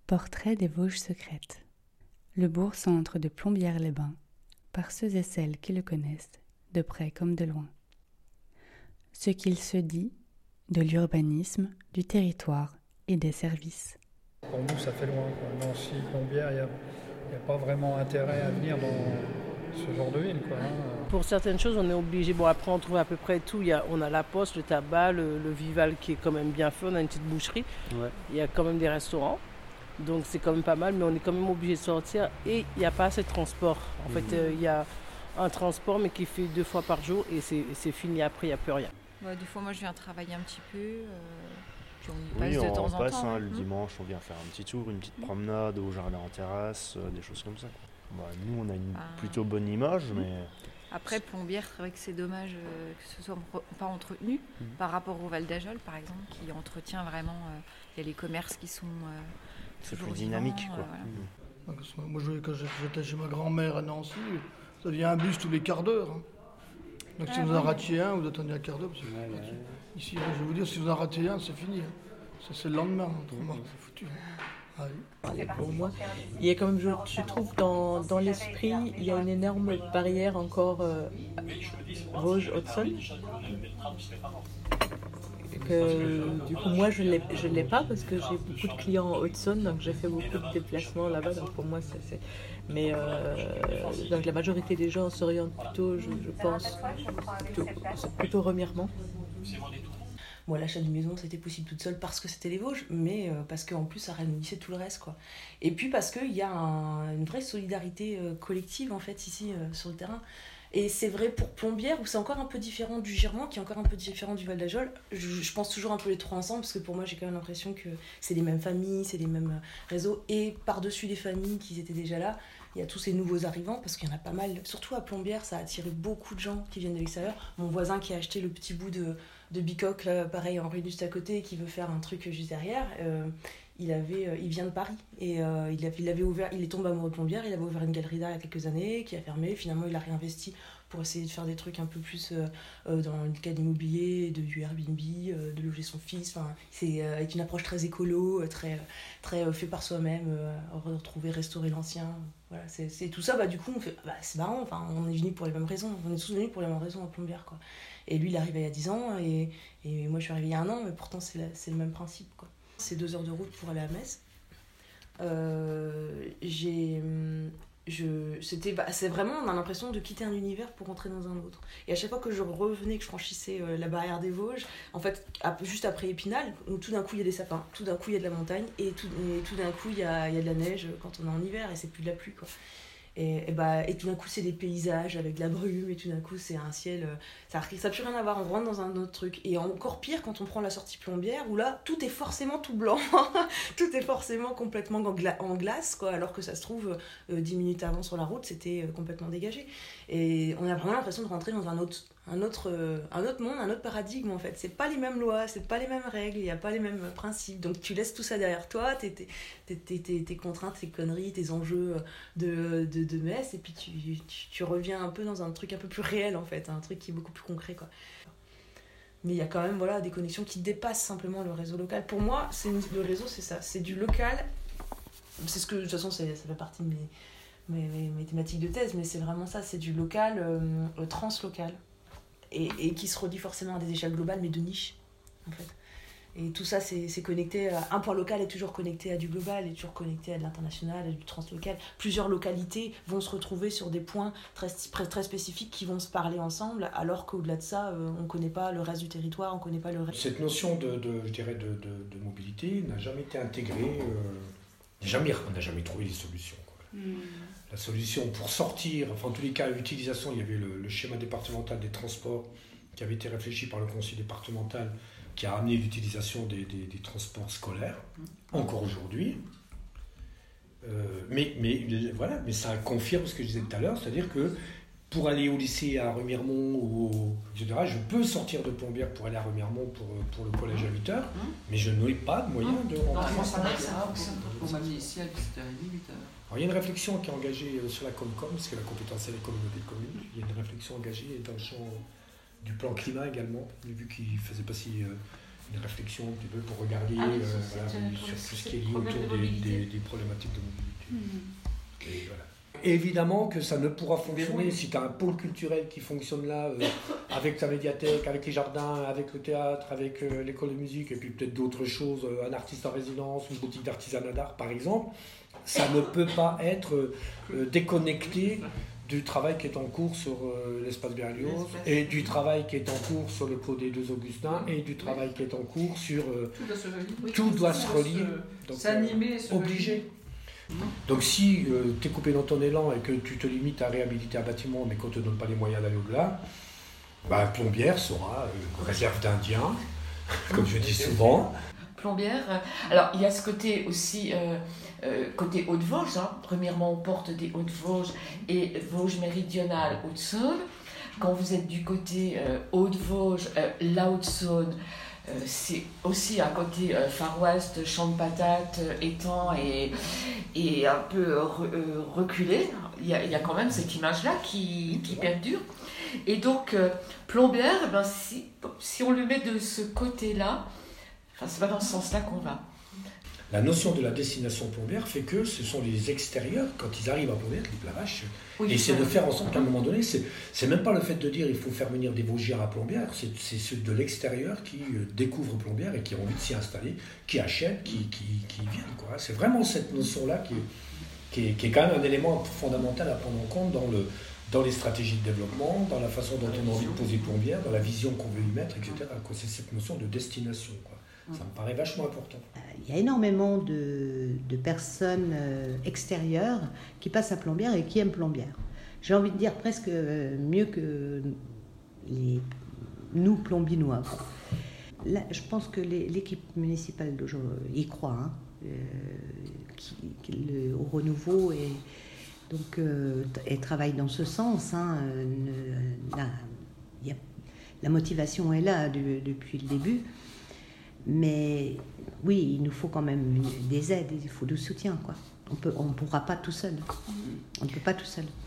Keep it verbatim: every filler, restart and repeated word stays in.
Portrait des Vosges secrètes. Le bourg centre de Plombières-les-Bains, par ceux et celles qui le connaissent, de près comme de loin. Ce qu'il se dit de l'urbanisme, du territoire et des services. Pour nous, ça fait loin. Nancy, Plombières, il n'y a, a pas vraiment intérêt à venir dans ce genre de ville, quoi, hein. Pour certaines choses, on est obligé. Bon, après, on trouve à peu près tout. Il y a, on a la poste, le tabac, le, le Vival qui est quand même bien fait. On a une petite boucherie. Ouais. Il y a quand même des restaurants. Donc, c'est quand même pas mal. Mais on est quand même obligé de sortir. Et il n'y a pas assez de transport. En mmh. fait, euh, il y a un transport, mais qui fait deux fois par jour. Et c'est, c'est fini après, il n'y a plus rien. Ouais, des fois, moi, je viens travailler un petit peu. Euh, puis on y oui, passe de on temps en passe, temps. Hein, le mmh. dimanche, on vient faire un petit tour, une petite mmh. promenade au jardin en terrasse, euh, des choses comme ça. Bah, nous, on a une ah. plutôt bonne image, mmh. mais... Après, Plombières, c'est vrai que c'est dommage euh, que ce soit pas entretenu mmh. par rapport au Val d'Ajol, par exemple, qui entretient vraiment... Il euh, y a les commerces qui sont euh, c'est plus dynamique, vivants, quoi. Euh, voilà. mmh. Moi, je, quand j'étais chez ma grand-mère à Nancy, ça vient un bus tous les quarts d'heure. Hein. Donc ah, si vous en ratiez un, vous attendez un quart d'heure. Parce que ouais, ouais. Ici, je vais vous dire, si vous en ratez un, c'est fini. Hein. Ça, c'est le lendemain, autrement, mmh. c'est foutu. Ah oui. Pour moi, il y a quand même, je, je trouve, dans, dans l'esprit, il y a une énorme barrière encore euh, Vosges-Hudson. Que, du coup, moi, je ne l'ai, je l'ai pas parce que j'ai beaucoup de clients en Hudson, donc j'ai fait beaucoup de déplacements là-bas. Donc pour moi, c'est, c'est... mais euh, donc la majorité des gens s'orientent plutôt, je, je pense, plutôt, plutôt Remiremont. Moi, l'achat d'une maison, c'était possible toute seule parce que c'était les Vosges, mais euh, parce qu'en plus, ça réunissait tout le reste, quoi. Et puis parce qu'il y a un, une vraie solidarité euh, collective, en fait, ici, euh, sur le terrain. Et c'est vrai pour Plombières, où c'est encore un peu différent du Giremont, qui est encore un peu différent du Val d'Ajol. Je, je pense toujours un peu les trois ensemble, parce que pour moi, j'ai quand même l'impression que c'est les mêmes familles, c'est les mêmes réseaux. Et par-dessus les familles qui étaient déjà là, il y a tous ces nouveaux arrivants, parce qu'il y en a pas mal. Surtout à Plombières, ça a attiré beaucoup de gens qui viennent de l'extérieur. Mon voisin qui a acheté le petit bout de... de Bicoque, là, pareil, en rue juste à côté, qui veut faire un truc juste derrière, euh, il, avait, euh, il vient de Paris, et euh, il, avait, il, avait ouvert, il est tombé amoureux de Plombières, il avait ouvert une galerie d'art il y a quelques années, qui a fermé, finalement il a réinvesti pour essayer de faire des trucs un peu plus euh, euh, dans le cas de l'immobilier, de, du Airbnb, euh, de loger son fils, enfin, c'est euh, avec une approche très écolo, très, très euh, fait par soi-même, euh, retrouver, restaurer l'ancien, voilà, c'est, c'est tout ça, bah, du coup on fait, bah, c'est marrant, enfin, on est venus pour les mêmes raisons, on est tous venus pour les mêmes raisons à Plombières, quoi. Et lui, il est arrivé il y a dix ans, et, et moi, je suis arrivée il y a un an, mais pourtant, c'est, la, c'est le même principe, quoi. C'est deux heures de route pour aller à Metz. Euh, j'ai, je, c'était, bah, c'est vraiment, on a l'impression de quitter un univers pour rentrer dans un autre. Et à chaque fois que je revenais, que je franchissais euh, la barrière des Vosges, en fait, à, juste après Épinal, où tout d'un coup, il y a des sapins, tout d'un coup, il y a de la montagne, et tout, et tout d'un coup, il y a, il y a de la neige quand on est en hiver, et c'est plus de la pluie, quoi. Et, et, bah, et tout d'un coup, c'est des paysages avec de la brume, et tout d'un coup, c'est un ciel... Euh, ça n'a plus rien à voir, on rentre dans un autre truc. Et encore pire quand on prend la sortie Plombières, où là, tout est forcément tout blanc. Tout est forcément complètement en, gla- en glace, quoi, alors que ça se trouve, euh, dix minutes avant sur la route, c'était euh, complètement dégagé. Et on a vraiment l'impression de rentrer dans un autre, un, autre, euh, un autre monde, un autre paradigme, en fait. C'est pas les mêmes lois, c'est pas les mêmes règles, il n'y a pas les mêmes principes. Donc tu laisses tout ça derrière toi, tes, tes, tes, tes, tes contraintes, tes conneries, tes enjeux de, de, de Metz, et puis tu, tu, tu reviens un peu dans un truc un peu plus réel, en fait, un truc qui est beaucoup plus concret, quoi. Mais il y a quand même, voilà, des connexions qui dépassent simplement le réseau local. Pour moi, c'est une, le réseau, c'est ça, c'est du local. C'est ce que, de toute façon, c'est, ça fait partie de mes, mes, mes, mes thématiques de thèse, mais c'est vraiment ça, c'est du local, euh, translocal, et, et qui se redit forcément à des échelles globales, mais de niche, en fait. Et tout ça, c'est, c'est connecté, à, un point local est toujours connecté à du global, est toujours connecté à de l'international, à du translocal. Plusieurs localités vont se retrouver sur des points très, très spécifiques qui vont se parler ensemble, alors qu'au-delà de ça, euh, on ne connaît pas le reste du territoire, on ne connaît pas le reste. Cette notion de, de, je dirais de, de, de mobilité n'a jamais été intégrée, euh, jamais, on n'a jamais trouvé des solutions, quoi. Mmh. La solution pour sortir, enfin en tous les cas, l'utilisation, il y avait le, le schéma départemental des transports qui avait été réfléchi par le conseil départemental, qui a amené l'utilisation des, des, des transports scolaires, encore aujourd'hui. Euh, mais, mais, voilà, mais ça confirme ce que je disais tout à l'heure, c'est-à-dire que pour aller au lycée à Remiremont, ou, et cetera, je peux sortir de Plombières pour aller à Remiremont pour, pour le collège à huit heures, mais je n'ai pas de moyen de rentrer. Non, ça on m'a mis ici à sept heures trente, huit heures. Alors, il y a une réflexion qui est engagée sur la Comcom, parce que la compétence c'est les communautés de communes. Il y a une réflexion engagée dans le champ du plan climat également, vu qu'il ne faisait pas si... Euh, une réflexion un petit peu pour regarder ah, oui, euh, sur, voilà, cette, sur sur tout ce qui est lié problème autour de des, des, des problématiques de mobilité. Mmh. Et voilà. Évidemment que ça ne pourra fonctionner si tu as un pôle culturel qui fonctionne là, euh, avec ta médiathèque, avec les jardins, avec le théâtre, avec euh, l'école de musique, et puis peut-être d'autres choses, euh, un artiste en résidence, une boutique d'artisanat d'art par exemple. Ça ne peut pas être euh, déconnecté du travail qui est en cours sur euh, l'espace Berlioz, et du travail qui est en cours sur le Clos des Deux Augustins, et du travail qui est en cours sur... Euh, tout doit se relier. Tout doit se relier. S'animer, se obligé. Donc si euh, tu es coupé dans ton élan et que tu te limites à réhabiliter un bâtiment mais qu'on ne te donne pas les moyens d'aller au-delà, bah, Plombières sera une réserve d'Indiens, comme je dis souvent. Plombières, alors il y a ce côté aussi, euh, euh, côté Haute-Vosges, hein. Premièrement on porte des Hautes-Vosges et Vosges méridionales, Haute-Saône. Quand vous êtes du côté euh, Haute-Vosges, euh, la Haute-Saône, Euh, c'est aussi un côté euh, Far West, champ de patates, euh, étang et, et un peu re, euh, reculé. Il y, a, il y a quand même cette image-là qui, qui perdure. Et donc, euh, Plombières, ben, si, si on le met de ce côté-là, enfin, c'est pas dans ce sens-là qu'on va. La notion de la destination Plombières fait que ce sont les extérieurs, quand ils arrivent à Plombières, la vache, oui, et c'est de faire en sorte qu'à un moment donné, c'est, c'est même pas le fait de dire il faut faire venir des Vosgiens à Plombières, c'est, c'est ceux de l'extérieur qui euh, découvrent Plombières et qui ont envie de s'y installer, qui achètent, qui, qui, qui viennent. Quoi. C'est vraiment cette notion-là qui est, qui, est, qui est quand même un élément fondamental à prendre en compte dans, le, dans les stratégies de développement, dans la façon dont on a envie de poser Plombières, dans la vision qu'on veut y mettre, et cetera. Quoi. C'est cette notion de destination. Quoi. Ça me paraît vachement important. Il y a énormément de, de personnes euh, extérieures qui passent à Plombières et qui aiment Plombières. J'ai envie de dire presque euh, mieux que les, nous, Plombinois. Là, je pense que les, l'équipe municipale d'aujourd'hui y croit, hein, euh, qui, qui, le, au renouveau et, donc, euh, et travaille dans ce sens. Hein, ne, la, y a, la motivation est là de, depuis le début. Mais oui, il nous faut quand même des aides, il faut du soutien, quoi. On peut, on ne pourra pas tout seul. On ne peut pas tout seul.